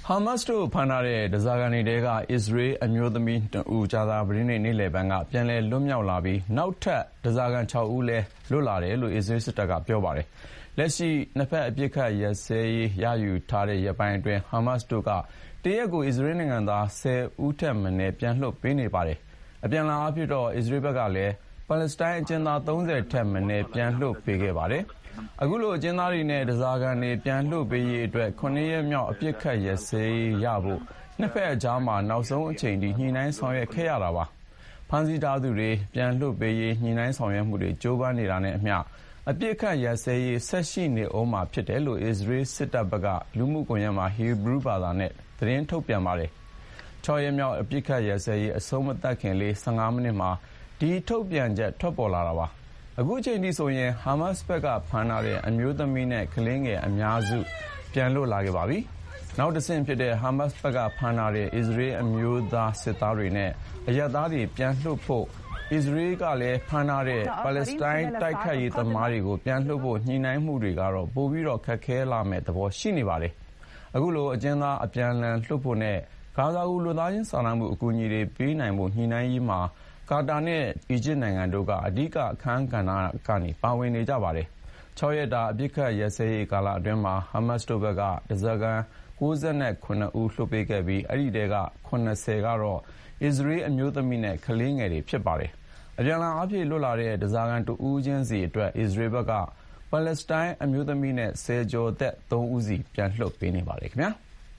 ဟာမတ်စ်တို့ဖမ်းထားတဲ့ဓားစာခံတွေထဲကအစ္စရေးအမျိုးသမီး2ဦးကြာသပတေးနေ့လယ်ပိုင်းကပြန်လည်လွတ်မြောက်လာပြီးနောက်ထပ်ဓားစာခံ6ဦးလည်းလွတ်လာတယ်လို့အစ္စရေးစစ်တပ်ကပြောပါတယ်။လက်ရှိနှစ်ဖက်အပစ်အခတ်ရပ်စဲရေးရယူထားတဲ့ရက်ပိုင်းအတွင်းဟာမတ်စ်တို့ကတရက်ကိုအစ္စရေးနိုင်ငံသား10ဦးထက်မနည်းပြန်လွှတ်ပေးနေပါတယ်။အပြန်အလှန်အားဖြင့်တော့အစ္စရေးဘက်ကလည်းပါလက်စတိုင်းအကျဉ်းသား30ထက်မနည်းပြန်လွှတ်ပေးခဲ့ပါတယ်။အခုလိုအကျဉ်းသားတွေနဲ့ဓားစာခံတွေပြန်လွှတ်ပေးရေးအတွက်9ရက်မြောက်အပစ်အခတ်ရပ်စဲရေးရဖို့နှစ်ဖက်အကြားမှာနောက်ဆုံးအချိန်ထိညှိနှိုင်းဆောင်ရွက်ခဲ့ရတာပါ။ဖမ်းဆီးထားသူတွေပြန်လွှတ်ပေးရေးညှိနှိုင်းဆောင်ရွက်မှုတွေကြိုးပမ်းနေတာနဲ့အမျှအပစ်အခတ်ရပ်စဲရေးဆက်ရှိနေဦးမှာဖြစ်တယ်လို့အစ္စရေးစစ်တပ်ဘက်ကလူမှုကွန်ရက်မှာဟီဘရူးဘာသာနဲ့သတင်းထုတ်ပြန်ပါတယ်။6ရက်မြောက်အပစ်အခတ်ရပ်စဲရေးအဆုံးမသတ်ခင်လေး15မိနစ်မှာဒီထုတ်ပြန်ချက်ထွက်ပေါ်လာတာပါ။အခုချိန်ထိဆိုရင်ဟာမတ်စ်ဘက်ကဖမ်းထားတဲ့အမျိုးသမီးနဲ့ကလေးငယ်အများစုပြန်လွတ်လာခဲ့ပါပြီ။နောက်တစ်ဆင့်ဖြစ်တဲ့ဟာမတ်စ်ဘက်ကဖမ်းထားတဲ့အစ္စရေးအမျိုးသားစစ်သားတွေနဲ့အရပ်သားတွေပြန်လွှတ်ဖို့အစ္စရေးကလည်းဖမ်းထားတဲ့ပါလက်စတိုင်းတိုက်ခိုက်ရေးသမားတွေကိုပြန်လွှတ်ဖို့ညှိနှိုင်းမှုတွေကတော့ပိုပြီးခက်ခဲလာမယ့်သဘောရှိနေပါတယ်။အခုလိုအကျဉ်းသားအပြန်အလှန်လွှတ်ဖို့နဲ့ဂါဇာကိုလူသားချင်းစာနာမှုအကူအညီတွေပေးနိုင်ဖို့ညှိနှိုင်းရေးမှာကာတာနဲ့အီဂျစ်နိုင်ငံတို့ကအဓိကအခန်းကဏ္ဍကနေပါဝင်နေကြပါတယ်။6ရက်တာအပစ်အခတ်ရပ်စဲရေးကာလအတွင်းမှာဟာမတ်စ်တို့ဘက်ကဓားစာခံ69ဦးလွှတ်ပေးခဲ့ပြီးအဲဒီထဲက80ကတော့အစ္စရေးအမျိုးသမီးနဲ့ကလေးငယ်တွေဖြစ်ပါတယ်။အပြန်အလှန်အားဖြင့်လွတ်လာတဲ့ဓားစာခံ2ဦးချင်းစီအတွက်အစ္စရေးဘက်ကပါလက်စတိုင်းအမျိုးသမီးနဲ့10ကျော်သက်3ဦးစီပြန်လွှတ်ပေးနေပါတယ်ခင်ဗျာ။